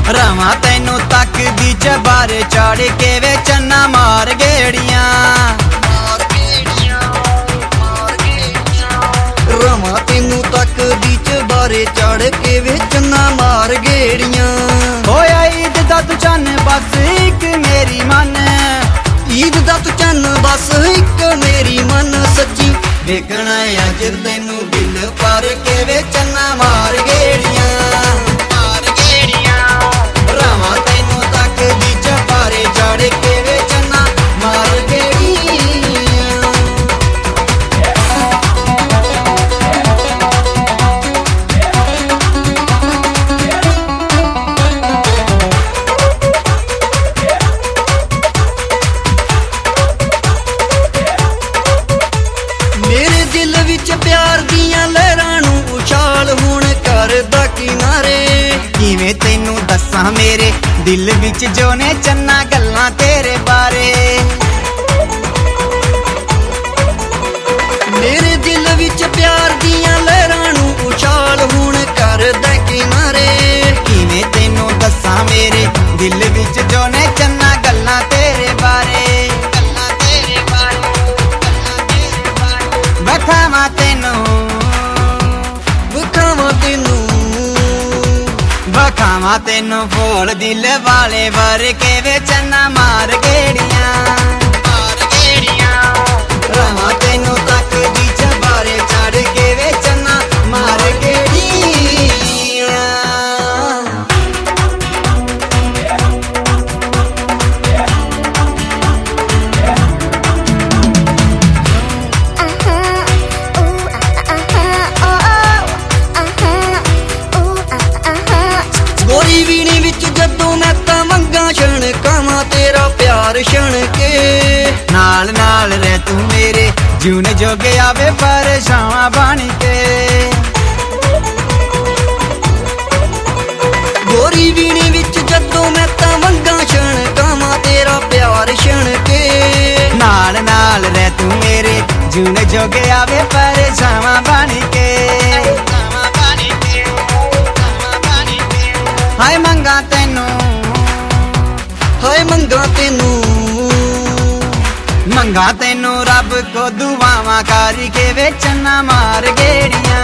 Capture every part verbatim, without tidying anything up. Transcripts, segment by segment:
रवा तेनू तक दी चबारे चढ़ के वे चन्ना मार गेड़ियां। रवा तेनू तक दी चबारे चढ़ के वे चन्ना मार गेड़ियां। होया ईद दा तू चन्न बस एक मेरी मन, ईद दा तू चन्न बस एक मेरी मन। सच्ची देखना अज तेनू दिल पर के वे चन्ना मार गेड़ियां। रवा तेनू तक दी चबारे चढ़ के वे चन्ना मार गेड़ियां। मेरे दिल विच प्यार दियां लहरां नू उछाल हुण करदा किनारे। किवें तैनू दस्सां मेरे दिल विच जो ने चन्ना गल्लां तेरे बारे। मेरे दिल विच प्यार दियां लहरां नू उछाल हुण करदा किनारे। किवें तैनू दस्सां मेरे दिल विच जो ने चन्ना गल्लां तेरे बारे। बखावां तैनू बखावां तैनू बखावां तैनू फूल दिल वाले वर के वे चन्ना मार गेड़ियां। रवा तेनू तक दी चबारे चढ़ के वे चन्ना मार गेड़ियां। गोरी वीणी विच जदों मैं तां मंगां छणकावां तेरा प्यार छण के। नाल नाल रह तू मेरे जूने जोगे आवे परेशान बन के। गोरी वीणी विच जदों मैं तां मंगां छणकावां तेरा प्यार छण के। नाल नाल रह तू मेरे जूने जोगे आवे परेशान बन के। हाय मंगा तैनू हाय मंगा तैनू मंगा तैनू रब को दुआवां कर के वे चन्ना मार गेड़ियां।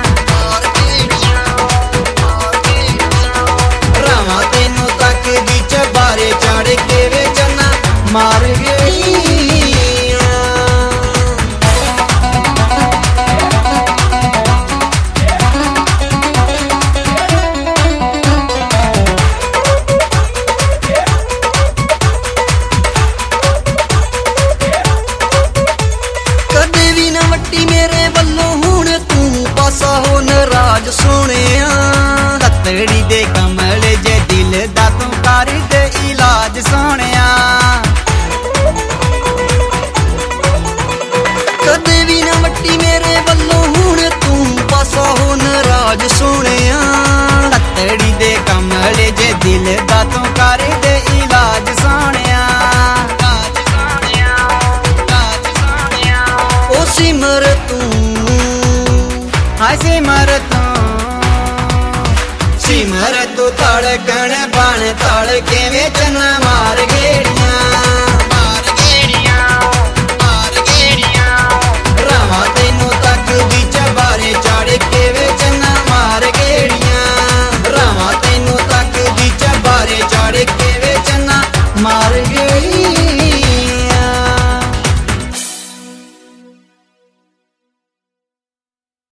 रवा तेनू तक दी चबारे चढ़ के वे चन्ना मार गेड़ियां। कदे भी ना वट्टी मेरे वल्लों हुण तू पासा हो नाराज सोहणिया। ततड़ी दे कमल जे दिल दा तू कर दे इलाज सोहणिया। कदे भी ना वट्टी मेरे वल्लों हुण तू पासा हो नाराज सोहणिया। ततड़ी दे कमल जे दिल दा तू कर दे इलाज सोहणिया। ओ सिमर तू हाय सिमर तू सिमर तू धड़कन बन धड़ के वे चन्ना मार